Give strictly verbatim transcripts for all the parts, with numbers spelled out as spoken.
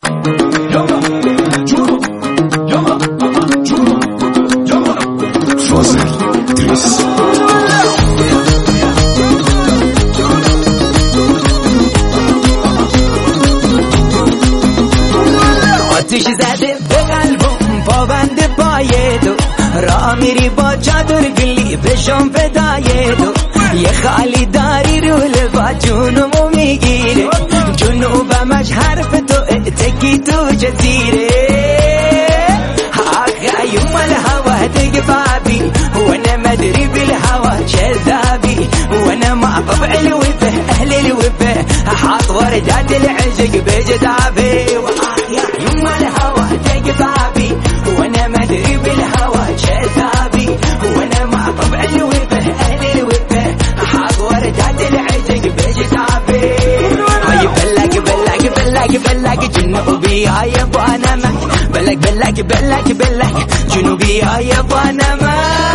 فاضل ادریس. آتیش زده به قلبم پابند پای تو، راه میری با چادر گلی بشم فدای تو. یه خالی داری رو لبا جونمو میگیره، جنوبمش حرف تو تکی تو جزیره. حقا يوم الهوى تقفابي وانا ما ادري بالهوى كذابي، وانا مع طبع الوفه اهل الوفه حاط وردات العشق بجدابي. يا يوم الهوى تقفابي وانا ما ادري بالهوى كذابي، وانا مع طبع الوفه اهل الوفه حاط وردات العشق بجدابي. هاي بلاك بلاك بلاك بلاك جنوبي هاي بانا ما بلاك بلاك بلاك بلاك جنوبي يا بانما.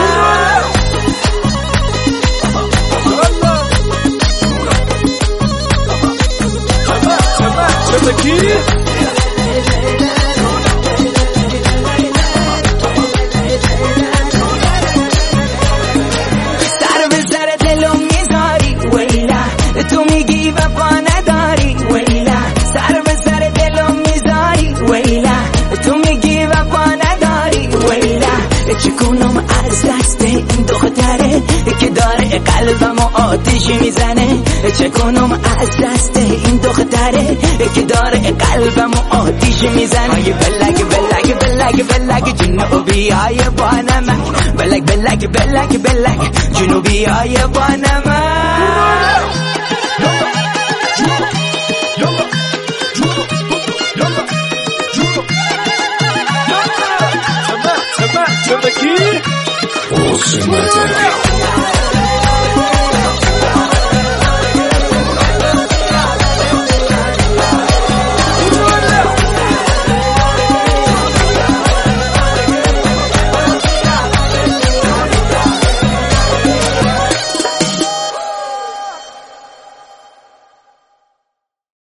سر به سر دلم میذاری ویلا، تو میگی وفا نداری ویلا. سر به سر دلم میذاری ویلا، تو میگی وفا نداری ویلا. چکنم از دست این دختره که داره قلبم و آتیش میزنه، چکنم از دست این دختره که داره قلبم و آتیش میزنه. ای بلک بلک بلک بلک جنوبی های بانمک، بلک بلک بلک بلک جنوبی های بانمک. Awesome.